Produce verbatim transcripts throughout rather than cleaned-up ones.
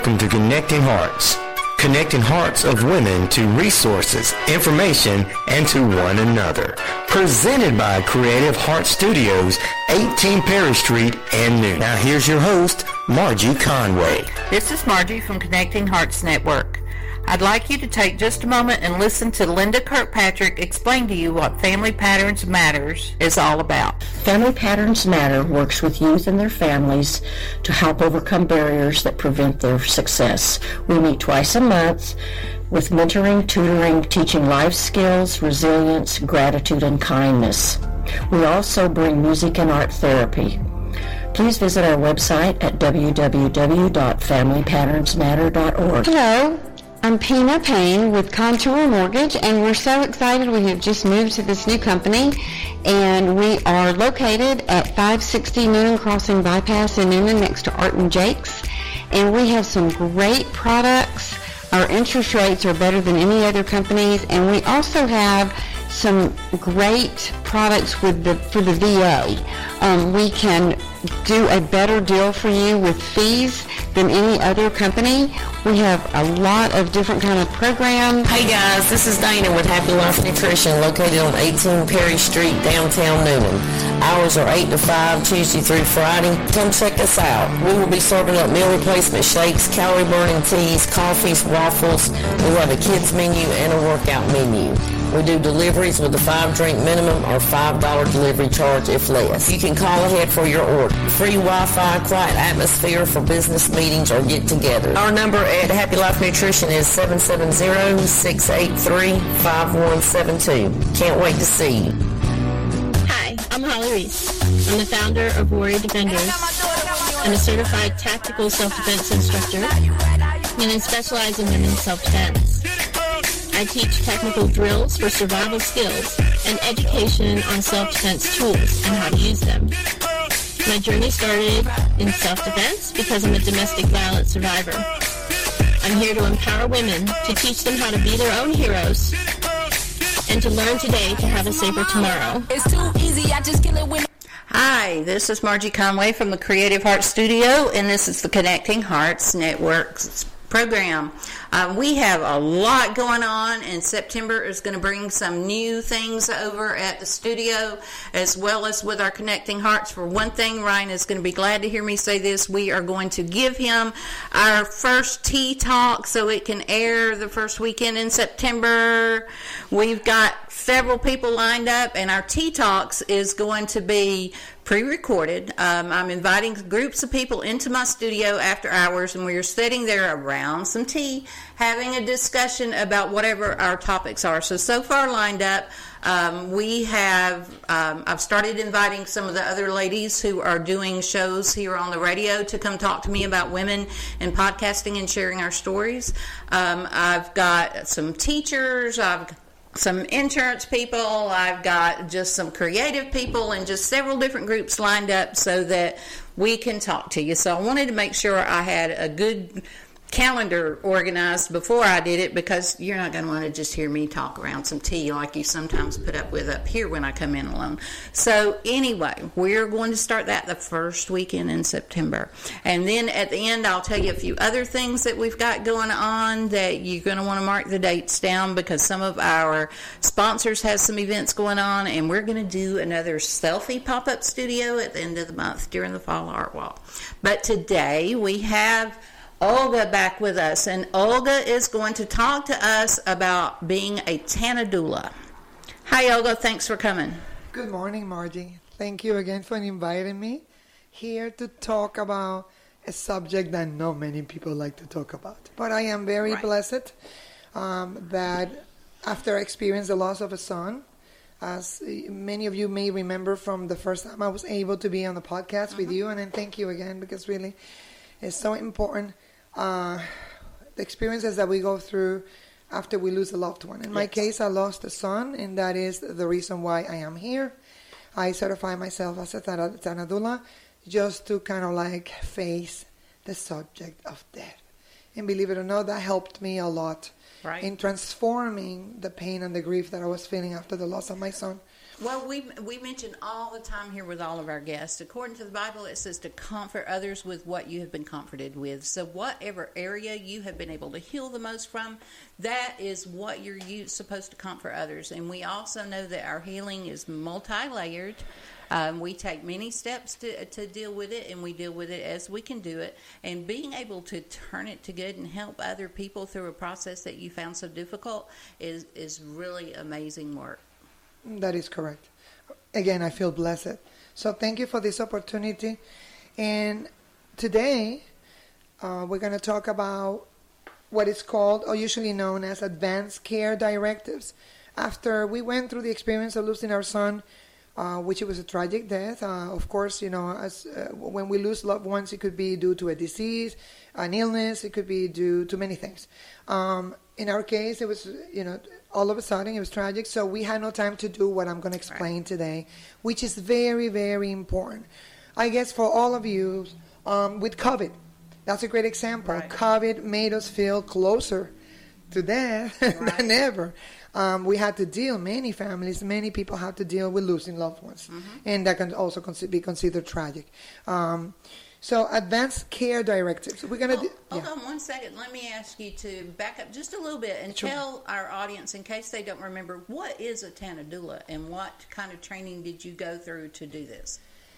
Welcome to Connecting Hearts. Connecting hearts of women to resources, information, and to one another. Presented by Creative Heart Studios, eighteen Perry Street and Newton. Now here's your host, Margie Conway. This is Margie from Connecting Hearts Network. I'd like you to take just a moment and listen to Linda Kirkpatrick explain to you what Family Patterns Matters is all about. Family Patterns Matter works with youth and their families to help overcome barriers that prevent their success. We meet twice a month with mentoring, tutoring, teaching life skills, resilience, gratitude, and kindness. We also bring music and art therapy. Please visit our website at w w w dot family patterns matter dot org. Hello. I'm Pina Payne with Contour Mortgage, and we're so excited. We have just moved to this new company, and we are located at five sixty Noonan Crossing Bypass in Noonan next to Art and Jake's, and we have some great products. Our interest rates are better than any other companies, and we also have some great products with the for the V A. Um, we can do a better deal for you with fees than any other company. We have a lot of different kind of programs. Hey guys, this is Dana with Happy Life Nutrition, located on eighteen Perry Street, downtown Newnan. Hours are eight to five, Tuesday through Friday. Come check us out. We will be serving up meal replacement shakes, calorie burning teas, coffees, waffles. We have a kids menu and a workout menu. We do deliveries with a five drink minimum or five dollars delivery charge if less. You can call ahead for your order. Free Wi-Fi, quiet atmosphere for business meetings or get-togethers. Our number at Happy Life Nutrition is seven seven zero, six eight three, five one seven two. Can't wait to see you. Hi, I'm Holly Reese. I'm the founder of Warrior Defenders. I'm a certified tactical self-defense instructor, and I specialize in women's self-defense. I teach technical drills for survival skills and education on self-defense tools and how to use them. My journey started in self-defense because I'm a domestic violence survivor. I'm here to empower women, to teach them how to be their own heroes, and to learn today to have a safer tomorrow. It's too easy, I just kill it with... Hi, this is Margie Conway from the Creative Heart Studio, and this is the Connecting Hearts Network's program. Um, we have a lot going on, and September is going to bring some new things over at the studio, as well as with our Connecting Hearts. For one thing, Ryan is going to be glad to hear me say this. We are going to give him our first Tea Talk so it can air the first weekend in September. We've got several people lined up, and our Tea Talks is going to be pre-recorded. Um, I'm inviting groups of people into my studio after hours, and we are sitting there around some tea, having a discussion about whatever our topics are. So, so far lined up, um, we have, um, I've started inviting some of the other ladies who are doing shows here on the radio to come talk to me about women and podcasting and sharing our stories. Um, I've got some teachers, I've got some insurance people, I've got just some creative people, and just several different groups lined up so that we can talk to you. So I wanted to make sure I had a good calendar organized before I did it, because you're not going to want to just hear me talk around some tea like you sometimes put up with up here when I come in alone. So anyway, we're going to start that the first weekend in September. And then at the end, I'll tell you a few other things that we've got going on that you're going to want to mark the dates down, because some of our sponsors have some events going on, and we're going to do another selfie pop-up studio at the end of the month during the Fall Art Walk. But today we have Olga back with us, and Olga is going to talk to us about being a Tana doula. Hi, Olga. Thanks for coming. Good morning, Margie. Thank you again for inviting me here to talk about a subject that not many people like to talk about. But I am very right. blessed um, that after I experienced the loss of a son, as many of you may remember from the first time I was able to be on the podcast uh-huh. with you, and then thank you again, because really it's so important. Uh, the experiences that we go through after we lose a loved one. In yes. my case, I lost a son, and that is the reason why I am here. I certify myself as a Tana doula just to kind of like face the subject of death. And believe it or not, that helped me a lot right. in transforming the pain and the grief that I was feeling after the loss of my son. Well, we we mention all the time here with all of our guests, according to the Bible, it says to comfort others with what you have been comforted with. So whatever area you have been able to heal the most from, that is what you're you, supposed to comfort others. And we also know that our healing is multi-layered. Um, we take many steps to to deal with it, and we deal with it as we can do it. And being able to turn it to good and help other people through a process that you found so difficult is, is really amazing work. That is correct. Again, I feel blessed. So thank you for this opportunity. And today, uh, we're going to talk about what is called, or usually known as, advanced care directives. After we went through the experience of losing our son, uh, which it was a tragic death. Uh, of course, you know, as uh, when we lose loved ones, it could be due to a disease, an illness. It could be due to many things. Um, in our case, it was, you know, all of a sudden, it was tragic, so we had no time to do what I'm going to explain right. today, which is very, very important. I guess for all of you, um, with COVID, that's a great example. Right. COVID made us feel closer to death right. than ever. Um, we had to deal, many families, many people have to deal with losing loved ones, mm-hmm. and that can also con- be considered tragic. Um, So, advanced care directives. We're gonna. Hold, do, hold yeah. on one second. Let me ask you to back up just a little bit and Sure. tell our audience, in case they don't remember, what is a Thanadula and what kind of training did you go through to do this?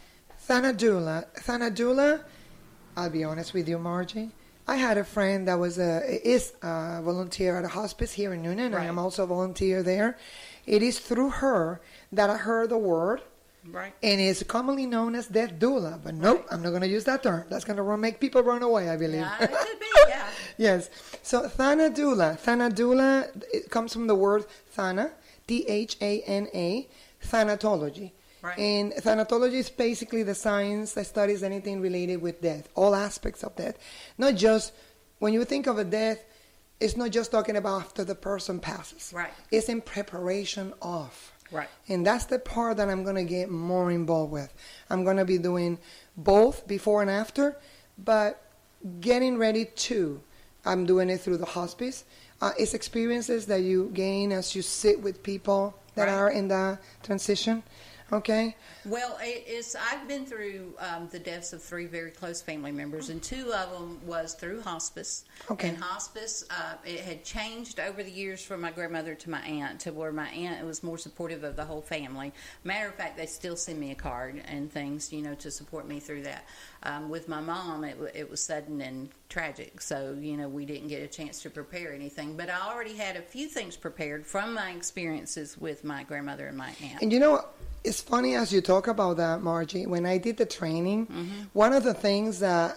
Thanadula. Thanadula. I'll be honest with you, Margie. I had a friend that was a is a volunteer at a hospice here in Noonan. Right. I am also a volunteer there. It is through her that I heard the word. Right. And it's commonly known as death doula. But nope, right. I'm not going to use that term. That's going to make people run away, I believe. Yeah, it could be, yeah. Yes. So Thanadula. Thanadula, it comes from the word Thana, T H A N A, thanatology. Right. And thanatology is basically the science that studies anything related with death, all aspects of death. Not just, when you think of a death, it's not just talking about after the person passes. Right. It's in preparation of. Right. And that's the part that I'm going to get more involved with. I'm going to be doing both before and after, but getting ready to. I'm doing it through the hospice. Uh, it's experiences that you gain as you sit with people that right. are in the transition. Okay. Well, it is. I've been through um, the deaths of three very close family members, and two of them was through hospice. Okay. And hospice, uh, it had changed over the years from my grandmother to my aunt, to where my aunt was more supportive of the whole family. Matter of fact, they still send me a card and things, you know, to support me through that. Um, with my mom, it, it was sudden and tragic, so, you know, we didn't get a chance to prepare anything. But I already had a few things prepared from my experiences with my grandmother and my aunt. And you know what? It's funny as you talk about that, Margie. When I did the training, mm-hmm. one of the things that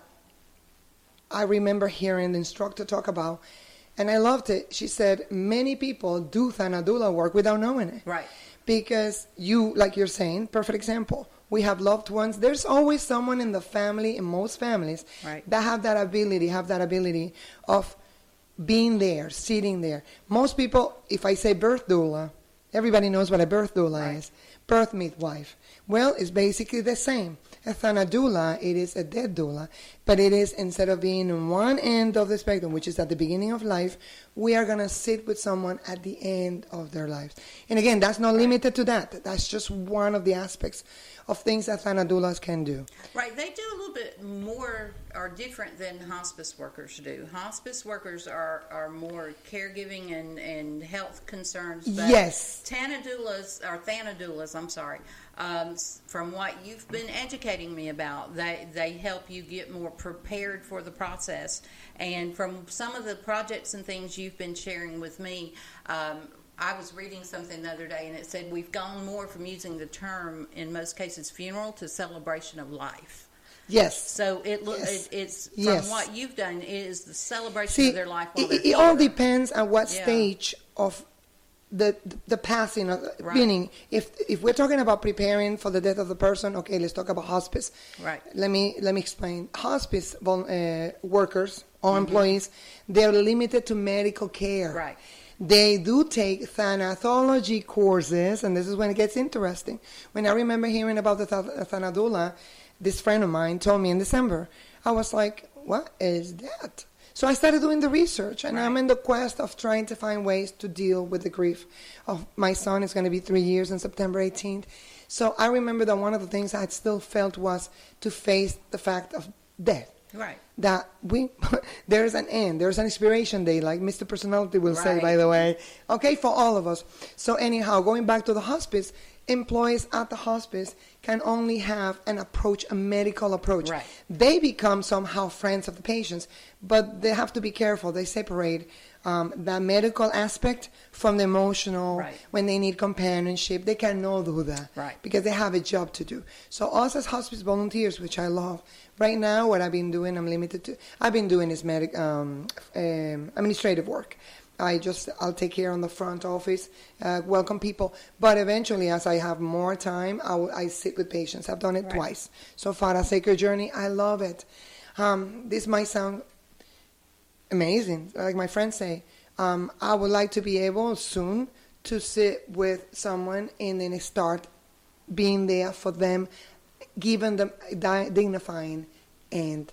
I remember hearing the instructor talk about, and I loved it, she said, many people do Thanadula work without knowing it. Right. Because you, like you're saying, perfect example. We have loved ones. There's always someone in the family, in most families, right. that have that ability, have that ability of being there, sitting there. Most people, if I say birth doula, everybody knows what a birth doula right. is. Birth midwife. Well, it's basically the same. A Thanadula, it is a death doula, but it is, instead of being on one end of the spectrum, which is at the beginning of life, we are going to sit with someone at the end of their lives. And again, that's not limited to that. That's just one of the aspects of things that Thanadulas can do. Right. They do a little bit more or different than hospice workers do. Hospice workers are, are more caregiving and, and health concerns. But yes. Thanadulas, or Thanadulas, I'm sorry, um, from what you've been educating me about, they, they help you get more prepared for the process. And from some of the projects and things you've been sharing with me, um, I was reading something the other day, and it said we've gone more from using the term, in most cases, funeral to celebration of life. Yes. So it look yes. it, it's from yes. what you've done, it is the celebration See, of their life while it, they're it all depends on what yeah. stage of the the passing of right. meaning. If if we're talking about preparing for the death of the person, okay, let's talk about hospice. Right. Let me let me explain. Hospice uh, workers or mm-hmm. employees, they're limited to medical care. Right. They do take thanatology courses, and this is when it gets interesting. When I remember hearing about the th- Thanadula, this friend of mine told me in December, I was like, what is that? So I started doing the research, and Right. I'm in the quest of trying to find ways to deal with the grief of my son. It's going to be three years on September eighteenth. So I remember that one of the things I still felt was to face the fact of death. Right. That we, there's an end, there's an expiration date, like Mister Personality will say, Right. by the way. Okay, for all of us. So anyhow, going back to the hospice, employees at the hospice can only have an approach, a medical approach. Right. They become somehow friends of the patients, but they have to be careful. They separate um, the medical aspect from the emotional. Right. When they need companionship, they cannot do that. Right. Because they have a job to do. So us as hospice volunteers, which I love, right now what I've been doing, I'm limited to, I've been doing is medic, um, um, administrative work. I just, I'll take care on the front office, uh, welcome people. But eventually, as I have more time, I, will, I sit with patients. I've done it Right. twice. So far, a Sacred Journey, I love it. Um, this might sound amazing. Like my friends say, um, I would like to be able soon to sit with someone and then start being there for them, giving them di- dignifying end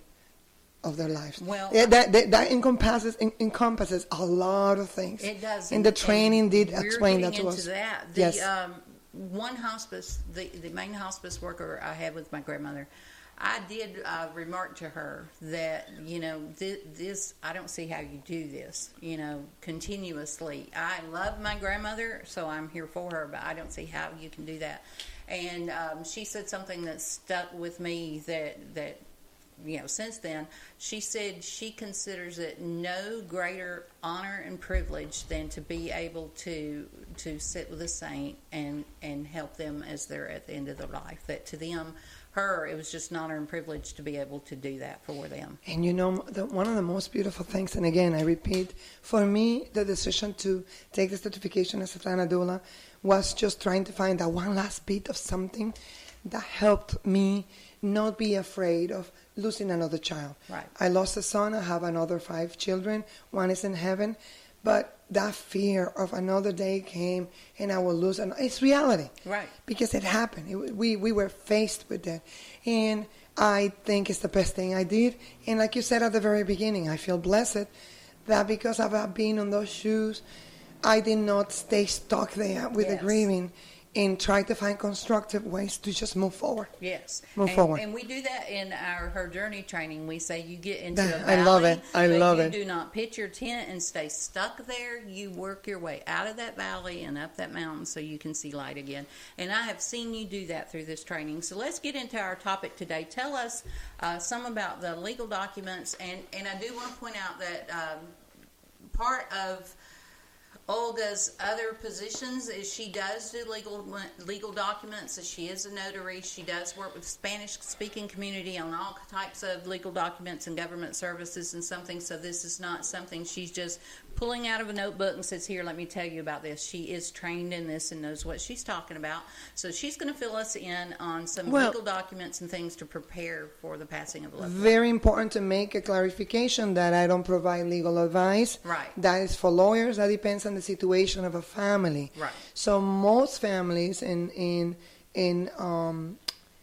of their lives. Well, yeah, that, that that encompasses en- encompasses a lot of things. It does. And the training did we're explain that getting to into us. That. The, Yes. um, one hospice, the, the main hospice worker I had with my grandmother, I did uh, remark to her that, you know, this, this, I don't see how you do this, you know, continuously. I love my grandmother, so I'm here for her, but I don't see how you can do that. And um, she said something that stuck with me that, that, you know, since then, she said she considers it no greater honor and privilege than to be able to to sit with a saint and, and help them as they're at the end of their life. That to them, her, it was just an honor and privilege to be able to do that for them. And you know, the, one of the most beautiful things, and again, I repeat, for me, the decision to take the certification as a Atlanta doula was just trying to find that one last bit of something that helped me not be afraid of losing another child. Right. I lost a son. I have another five children. One is in heaven. But that fear of another day came and I will lose. An, it's reality. Right. Because it happened. It, we, we were faced with that. And I think it's the best thing I did. And like you said at the very beginning, I feel blessed that because I've been on those shoes, I did not stay stuck there with Yes. the grieving and try to find constructive ways to just move forward. Yes. Move and, forward. And we do that in our Her Journey training. We say you get into a That- valley. I love it. I but love you it. do not pitch your tent and stay stuck there. You work your way out of that valley and up that mountain so you can see light again. And I have seen you do that through this training. So let's get into our topic today. Tell us uh, some about the legal documents. And, and I do want to point out that um, part of Olga's other positions is she does do legal legal documents. She is a notary. She does work with the Spanish-speaking community on all types of legal documents and government services and something. So this is not something she's just pulling out of a notebook and says, here, let me tell you about this. She is trained in this and knows what she's talking about. So she's going to fill us in on some Well, legal documents and things to prepare for the passing of a loved one. Very important to make a clarification that I don't provide legal advice. Right. That is for lawyers. That depends on the situation of a family. Right. So most families in in in um,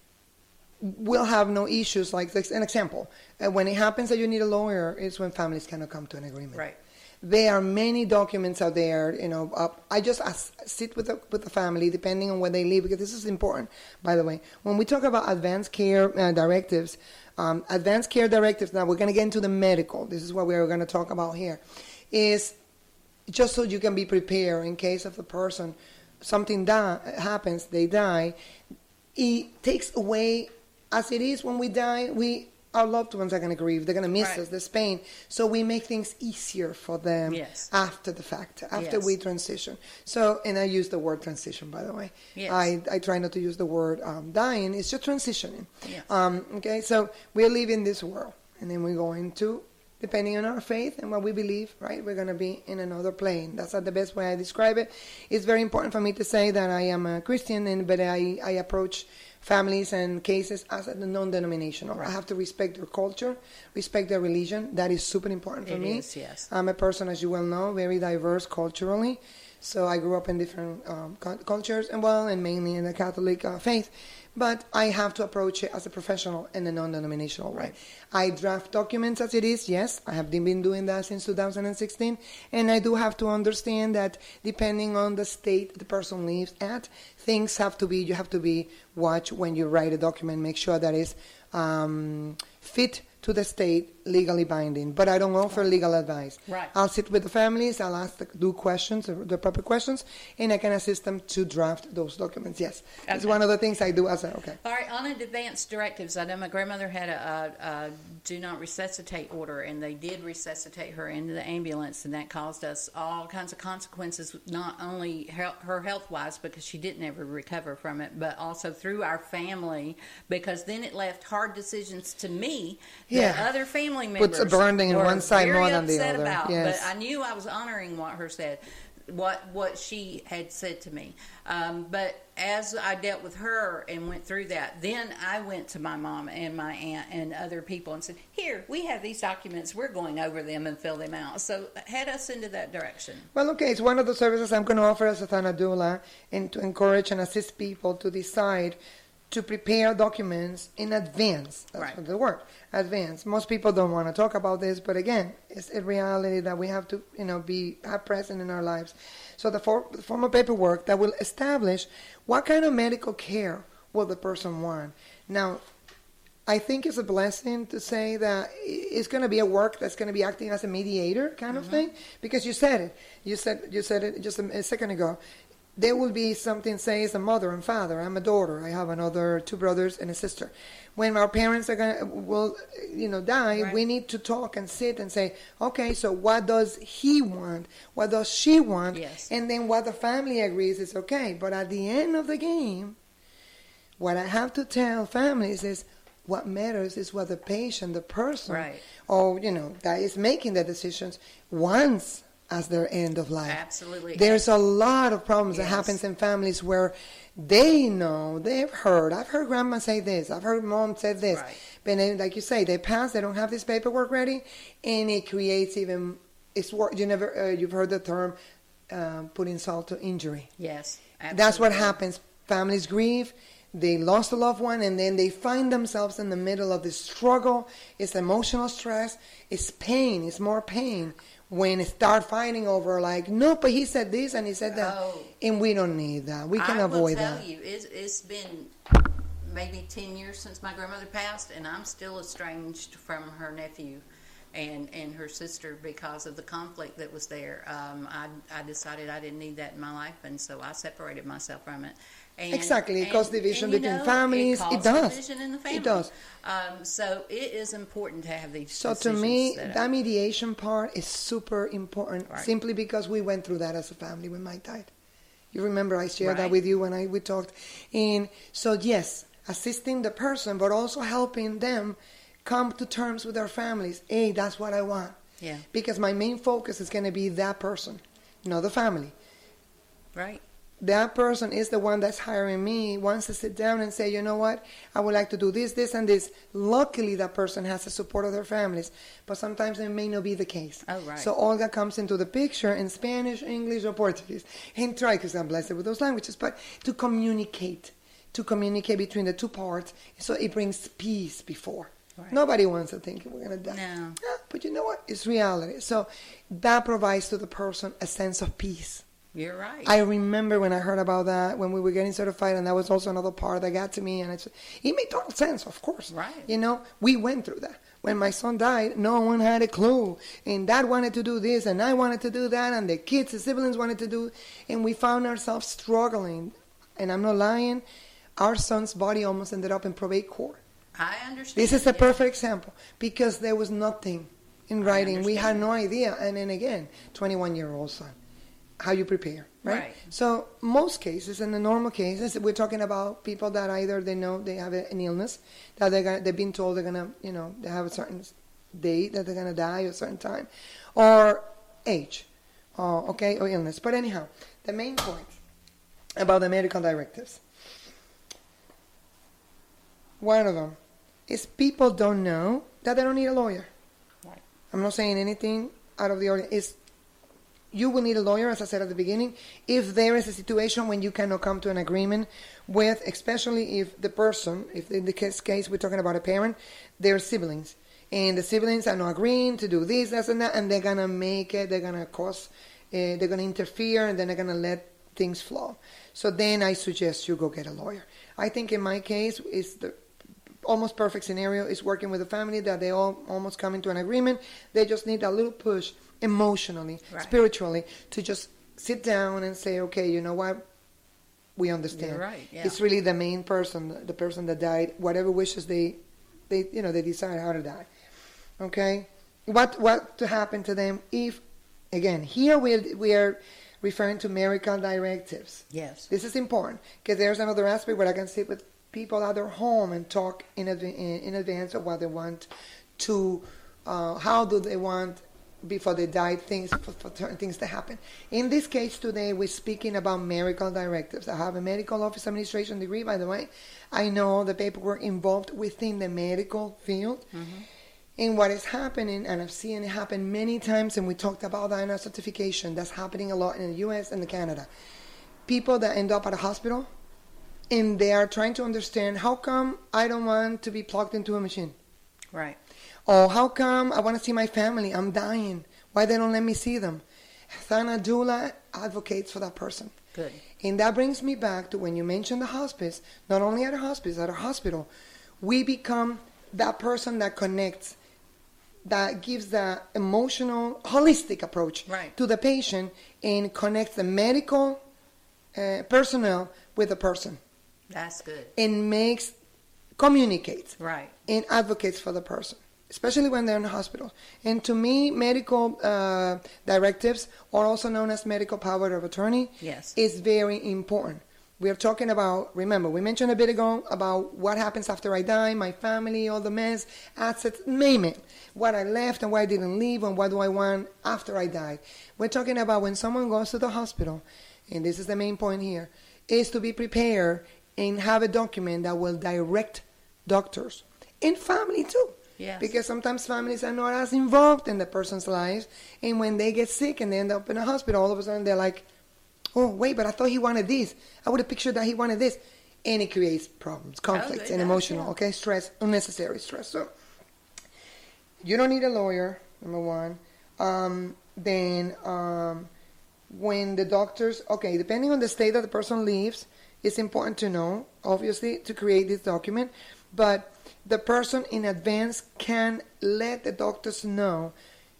will have no issues. Like this, an example, uh, when it happens that you need a lawyer, is when families cannot come to an agreement. Right. There are many documents out there. You know, uh, I just as, sit with the, with the family, depending on where they live, because this is important. By the way, when we talk about advanced care uh, directives, um, advanced care directives. Now we're going to get into the medical. This is what we're going to talk about here. Is just so you can be prepared in case of the person, something that happens, they die. It takes away, as it is when we die, we our loved ones are going to grieve. They're going to miss Right. us, this pain. So we make things easier for them Yes. after the fact, after Yes. we transition. So, and I use the word transition, by the way. Yes. I, I try not to use the word um, dying. It's just transitioning. Yes. Um, okay, so we're leaving this world. And then we go into, depending on our faith and what we believe, right, we're going to be in another plane. That's not the best way I describe it. It's very important for me to say that I am a Christian, and but I, I approach families and cases as a non-denominational. Right. I have to respect their culture, respect their religion. That is super important for it me. Is, yes. I'm a person, as you well know, very diverse culturally. So I grew up in different um, cultures, and well, and mainly in the Catholic uh, faith. But I have to approach it as a professional in a non-denominational way. Right. I draft documents as it is, yes. I have been doing that since two thousand sixteen. And I do have to understand that depending on the state the person lives at, things have to be, you have to be, watch when you write a document, make sure that it's um, fit to the state, legally binding. But I don't offer legal advice. Right. I'll sit with the families, I'll ask, the, do questions, the proper questions, and I can assist them to draft those documents. Yes. Okay. It's one of the things I do as a, okay. All right, on advanced directives, I know my grandmother had a, a, a do not resuscitate order, and they did resuscitate her into the ambulance, and that caused us all kinds of consequences, not only her, her health-wise, because she didn't ever recover from it, but also through our family, because then it left hard decisions to me yeah. that other family members puts a burning on one side more than the other. About, yes. But I knew I was honoring what her said, what what she had said to me. Um, but as I dealt with her and went through that, then I went to my mom and my aunt and other people and said, "Here, we have these documents. We're going over them and fill them out." So head us into that direction. Well, okay, it's one of the services I'm going to offer as a Thana doula, and to encourage and assist people to decide to prepare documents in advance. That's right. what the word, advance. Most people don't want to talk about this, but again, it's a reality that we have to, you know, be have present in our lives. So the, for, the form of paperwork that will establish what kind of medical care will the person want. Now, I think it's a blessing to say that it's going to be a work that's going to be acting as a mediator kind mm-hmm. of thing, because you said it. You said you said it just a, a second ago. There will be something, say, as a mother and father. I'm a daughter. I have another two brothers and a sister. When our parents are gonna will, you know, die, right. we need to talk and sit and say, okay, so what does he want? What does she want? Yes. And then what the family agrees is okay. But at the end of the game, what I have to tell families is what matters is what the patient, the person, right. or you know, that is making the decisions wants as their end of life. Absolutely. There's a lot of problems yes. that happens in families where they know, they've heard, I've heard grandma say this, I've heard mom say this, right. but then, like you say, they pass, they don't have this paperwork ready, and it creates even, it's you never, uh, you've heard the term, uh, put insult to injury. Yes, absolutely. That's what happens. Families grieve, they lost a loved one, and then they find themselves in the middle of this struggle. It's emotional stress, it's pain, it's more pain. When they start fighting over, like, no, but he said this and he said that. Oh. And we don't need that. We can I avoid will tell that. you, it's, it's been maybe ten years since my grandmother passed, and I'm still estranged from her nephew and, and her sister because of the conflict that was there. Um, I, I decided I didn't need that in my life, and so I separated myself from it. And, exactly. It and, causes division and, between know, families. It, it does. division in the family. It does. Um, so it is important to have these So to me, that, that mediation part is super important, right. simply because we went through that as a family when Mike died. You remember I shared right. that with you when I we talked. And so yes, assisting the person, but also helping them come to terms with their families. Hey, that's what I want. Yeah. Because my main focus is going to be that person, not the family. Right. That person is the one that's hiring me, wants to sit down and say, you know what, I would like to do this, this, and this. Luckily, that person has the support of their families, but sometimes it may not be the case. Oh, right. So Olga comes into the picture in Spanish, English, or Portuguese, and try, because I'm blessed with those languages, but to communicate, to communicate between the two parts, so it brings peace before. Right. Nobody wants to think we're going to die. No. Yeah, but you know what? It's reality. So that provides to the person a sense of peace. You're right. I remember when I heard about that, when we were getting certified, and that was also another part that got to me, and it's, it made total sense, of course. Right. You know, we went through that. When my son died, no one had a clue, and dad wanted to do this, and I wanted to do that, and the kids, the siblings wanted to do, and we found ourselves struggling. And I'm not lying, our son's body almost ended up in probate court. I understand. This is a yeah. perfect example, because there was nothing in writing. We had no idea. And then again, twenty-one-year-old son. How you prepare, right? Right. So most cases, in the normal cases, we're talking about people that either they know they have an illness, that they're gonna, they've been told they're gonna, you know, they have a certain date that they're gonna die at a certain time, or age, or okay, or illness. But anyhow, the main point about the medical directives. one of them is people don't know that they don't need a lawyer. Right. I'm not saying anything out of the ordinary. It's, you will need a lawyer, as I said at the beginning, if there is a situation when you cannot come to an agreement with, especially if the person, if in the case, case we're talking about a parent, they're siblings. And the siblings are not agreeing to do this, this, and that, and they're going to make it, they're going to cause, uh, they're going to interfere, and then they're going to let things flow. So then I suggest you go get a lawyer. I think in my case, it's the almost perfect scenario is working with a family that they all almost come into an agreement. They just need a little push emotionally, right. spiritually, to just sit down and say, okay, you know what? We understand. You're right, yeah. It's really the main person, the person that died, whatever wishes they, they, you know, they decide how to die. Okay? What what to happen to them if, again, here we we are referring to medical directives. Yes. This is important because there's another aspect where I can sit with people at their home and talk in, adv- in advance of what they want to, uh, how do they want before they die, things for, for things to happen. In this case today, we're speaking about medical directives. I have a medical office administration degree, by the way. I know the paperwork involved within the medical field. Mm-hmm. And what is happening, and I've seen it happen many times, and we talked about that in our certification, that's happening a lot in the U S and Canada. People that end up at a hospital, and they are trying to understand, how come I don't want to be plugged into a machine? Right. Or how come I want to see my family? I'm dying. Why they don't let me see them? Thana Doula advocates for that person. Good. And that brings me back to when you mentioned the hospice, not only at a hospice, at a hospital, we become that person that connects, that gives the emotional, holistic approach right. to the patient and connects the medical uh, personnel with the person. That's good. And makes, communicates. Right. And advocates for the person, especially when they're in the hospital. And to me, medical uh, directives, or also known as medical power of attorney, yes. is very important. We are talking about, remember, we mentioned a bit ago about what happens after I die, my family, all the mess, assets, name it. What I left and what I didn't leave, and what do I want after I die. We're talking about when someone goes to the hospital, and this is the main point here, is to be prepared and have a document that will direct doctors and family too. Yes. Because sometimes families are not as involved in the person's lives, and when they get sick and they end up in a hospital, all of a sudden they're like, oh, wait, but I thought he wanted this. I would have pictured that he wanted this. And it creates problems, conflicts, oh, and emotional, yeah. okay, stress, unnecessary stress. So you don't need a lawyer, number one. Um, then um, when the doctors, okay, depending on the state that the person lives, it's important to know, obviously, to create this document. But the person in advance can let the doctors know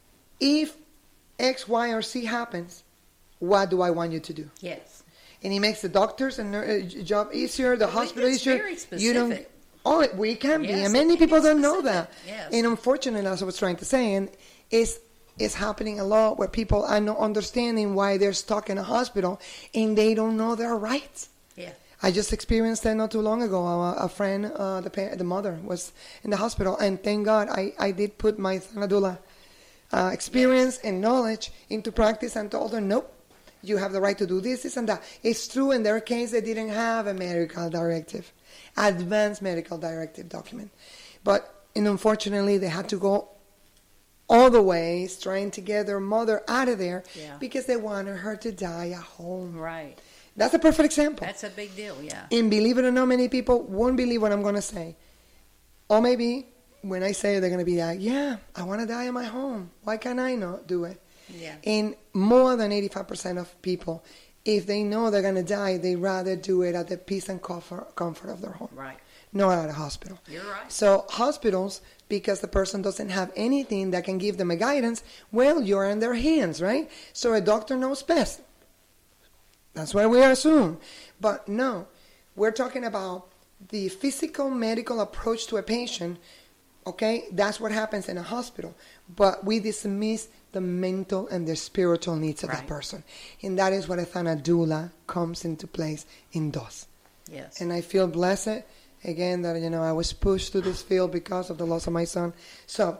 if X, Y, or Z happens, what do I want you to do? Yes. And it makes the doctors and uh, job easier, the hospital it's easier. Very specific. You don't. Oh, we can yes, be, and many people don't know that. Yes. And unfortunately, as I was trying to say, and it's it's happening a lot where people are not understanding why they're stuck in a hospital and they don't know their rights. Yeah. I just experienced that not too long ago. A, a friend, uh, the parent, the mother, was in the hospital, and thank God I, I did put my Thana Doula uh, experience yes. and knowledge into practice and told her, nope, you have the right to do this, this, and that. It's true in their case they didn't have a medical directive, advanced medical directive document. But and unfortunately they had to go all the ways trying to get their mother out of there yeah. because they wanted her to die at home. Right. That's a perfect example. That's a big deal, yeah. And believe it or not, many people won't believe what I'm going to say. Or maybe when I say it, they're going to be like, yeah, I want to die in my home. Why can't I not do it? Yeah. And more than eighty-five percent of people, if they know they're going to die, they rather do it at the peace and comfort, comfort of their home. Right. Not at a hospital. You're right. So hospitals, because the person doesn't have anything that can give them a guidance, well, you're in their hands, right? So a doctor knows best. That's what we assume. But no, we're talking about the physical medical approach to a patient. Okay, that's what happens in a hospital. But we dismiss the mental and the spiritual needs of right. that person. And that is what a Thana Doula comes into place and does. Yes. And I feel blessed, again, that, you know, I was pushed to this field because of the loss of my son. So,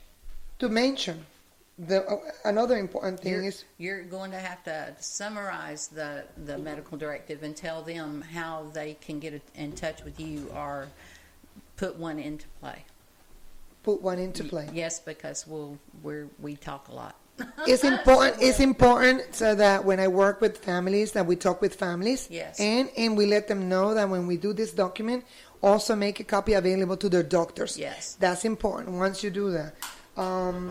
to mention, the uh, another important thing you're, is... You're going to have to summarize the, the medical directive and tell them how they can get in touch with you or... put one into play. Put one into play. Yes, because we'll we're we talk a lot. It's important. It's important so that when I work with families, that we talk with families, yes, and and we let them know that when we do this document, also make a copy available to their doctors. Yes, that's important. Once you do that, um,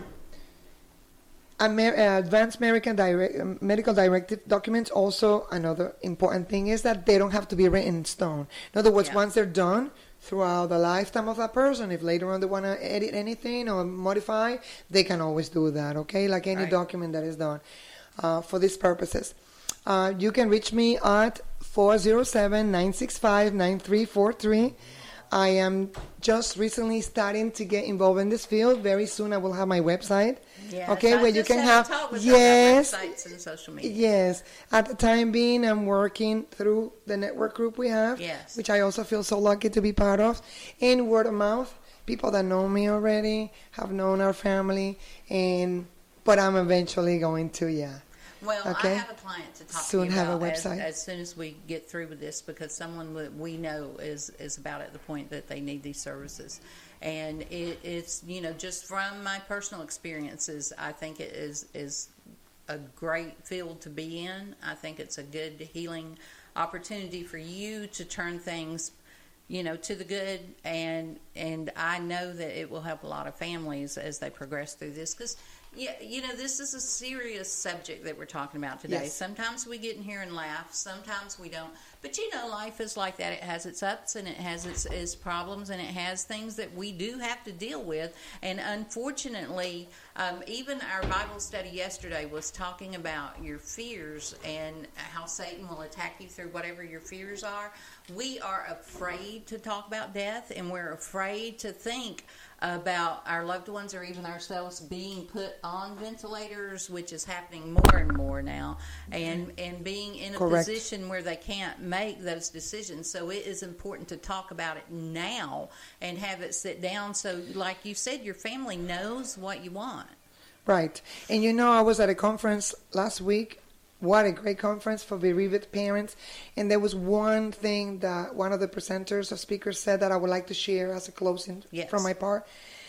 Amer- uh, Advanced American Direct, Medical Directive documents. Also, another important thing is that they don't have to be written in stone. In other words, yeah. once they're done, throughout the lifetime of that person, if later on they want to edit anything or modify, they can always do that, okay? Like any right. document that is done uh, for these purposes. Uh, you can reach me at four oh seven, nine six five, nine three four three. I am just recently starting to get involved in this field. Very soon I will have my website. Yes, okay, I where you can have yes, websites and social media. Yes. At the time being, I'm working through the network group we have, yes. which I also feel so lucky to be part of. And word of mouth, people that know me already have known our family, and but I'm eventually going to, yeah. Well, okay. I have a client to talk soon to you have about a website. As, as soon as we get through with this, because someone that we know is, is about at the point that they need these services. And it, it's, you know, just from my personal experiences, I think it is, is a great field to be in. I think it's a good healing opportunity for you to turn things, you know, to the good. And, and I know that it will help a lot of families as they progress through this, because yeah, you know, this is a serious subject that we're talking about today. Yes. Sometimes we get in here and laugh. Sometimes we don't. But, you know, life is like that. It has its ups and it has its, its problems, and it has things that we do have to deal with. And unfortunately, um, even our Bible study yesterday was talking about your fears and how Satan will attack you through whatever your fears are. We are afraid to talk about death, and we're afraid to think about our loved ones or even ourselves being put on ventilators, which is happening more and more now, and and being in a Correct. position where they can't make those decisions. So it is important to talk about it now and have it sit down so, like you said, your family knows what you want. Right. And you know, I was at a conference last week. What a great conference for bereaved parents. And there was one thing that one of the presenters or speakers said that I would like to share as a closing yes. from my part.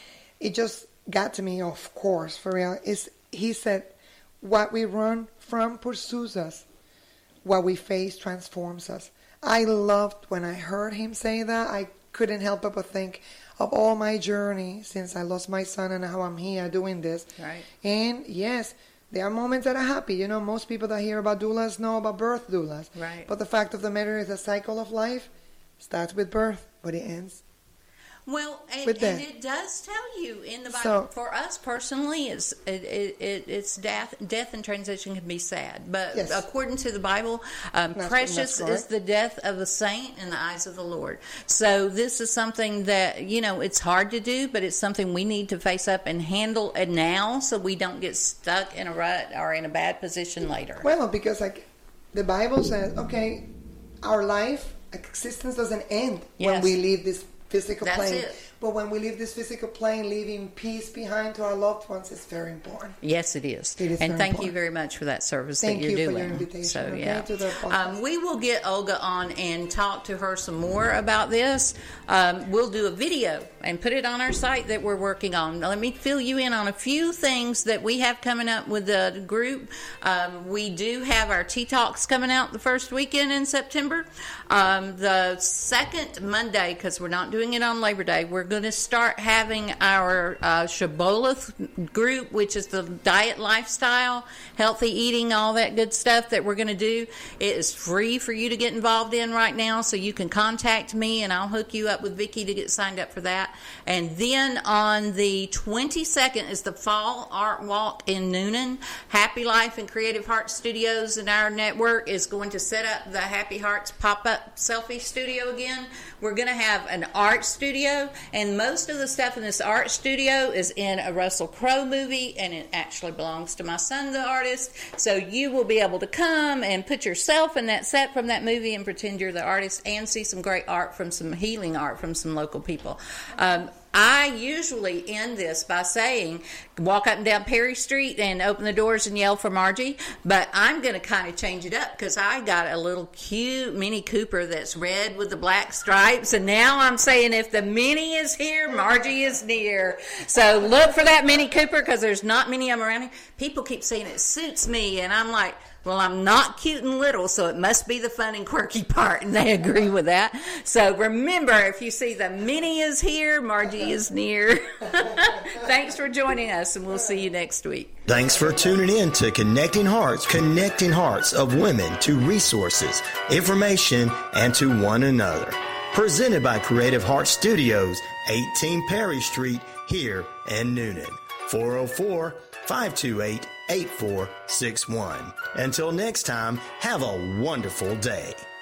It just got to me, of course, for real. Is he said, what we run from pursues us. What we face transforms us. I loved when I heard him say that. I couldn't help but think of all my journey since I lost my son and how I'm here doing this. Right. And yes, there are moments that are happy. You know, most people that hear about doulas know about birth doulas. Right. But the fact of the matter is the cycle of life starts with birth, but it ends. Well, and, with and death. it does tell you in the Bible. So, for us personally, it's it, it, it, it's death. Death and transition can be sad, but yes. according to the Bible, um, that's, precious that's is the death of a saint in the eyes of the Lord. So this is something that, you know, it's hard to do, but it's something we need to face up and handle it now, so we don't get stuck in a rut or in a bad position later. Well, because like the Bible says, okay, our life existence doesn't end yes. when we leave this physical That's plane. it. But when we leave this physical plane, leaving peace behind to our loved ones is very important. Yes, it is. It is and very thank important. you very much for that service thank that you're you doing. For your invitation. So, okay, yeah. to the um, we will get Olga on and talk to her some more about this. Um, we'll do a video and put it on our site that we're working on. Now, let me fill you in on a few things that we have coming up with the group. Um, we do have our Tea Talks coming out the first weekend in September. Um, the second Monday, because we're not doing it on Labor Day, we're going to start having our uh, Shibboleth group, which is the diet lifestyle, healthy eating, all that good stuff that we're going to do. It is free for you to get involved in right now, so you can contact me and I'll hook you up with Vicki to get signed up for that. And then on the twenty-second is the Fall Art Walk in Noonan. Happy Life and Creative Heart Studios and our network is going to set up the Happy Hearts pop-up selfie studio again. We're going to have an art studio, and most of the stuff in this art studio is in a Russell Crowe movie, and it actually belongs to my son, the artist. So you will be able to come and put yourself in that set from that movie and pretend you're the artist, and see some great art from some healing art from some local people. Um, I usually end this by saying, walk up and down Perry Street and open the doors and yell for Margie, but I'm going to kind of change it up because I got a little cute Mini Cooper that's red with the black stripes, and now I'm saying if the Mini is here, Margie is near. So look for that Mini Cooper because there's not many of them around here. People keep saying it suits me, and I'm like, well, I'm not cute and little, so it must be the fun and quirky part, and they agree with that. So remember, if you see the Mini is here, Margie is near. Thanks for joining us, and we'll see you next week. Thanks for tuning in to Connecting Hearts, connecting hearts of women to resources, information, and to one another. Presented by Creative Hearts Studios, eighteen Perry Street, here in Noonan. four oh four, five two eight, eight four six one. Until next time, have a wonderful day.